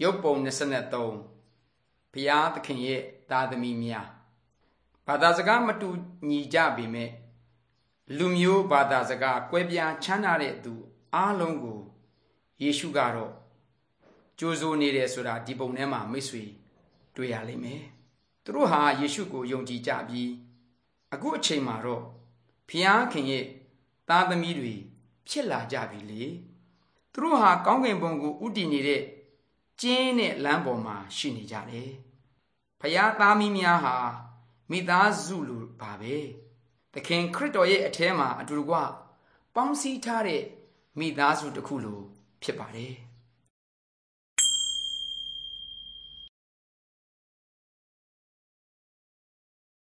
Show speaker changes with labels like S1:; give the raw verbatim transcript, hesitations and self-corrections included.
S1: ရုပ်ပုံ၂၃ဘုရားသခင်ရဲ့သားသမီးများဘာသာစကားမတူညီကြပေမဲ့လူမျိုးဘာသာစကားကွဲပြားခြားနားတဲ့သူအားလုံးကိုယေရှုကတော့ကြိုးစိုးနေတယ်ဆိုတာဒီပုံထဲမှာမိတ်ဆွေတွေ့ရလိမ့်မယ်သူတို့ဟာယေရှုကိုယုံကြည်ကြပြီးအခုအချိန်မှာတော့ဘုရားခင်ရဲ့သားသမီးတွေဖြစ်လာကြပြီလေသူတို့ဟာကောင်းကင်ဘုံကိုဥတည်နေတဲ့ကျင်းတဲ့လမ်းပေါ်မှာရှိနေကြတယ်ဘုရားသားမီးများဟာမိသားစုလိုပါပဲသခင်ခရစ်တော်ရဲ့အထဲမှာအတူတကွပေါင်းစည်းထားတဲ့မိသားစုတစ်ခုလိုဖြစ်ပါတယ်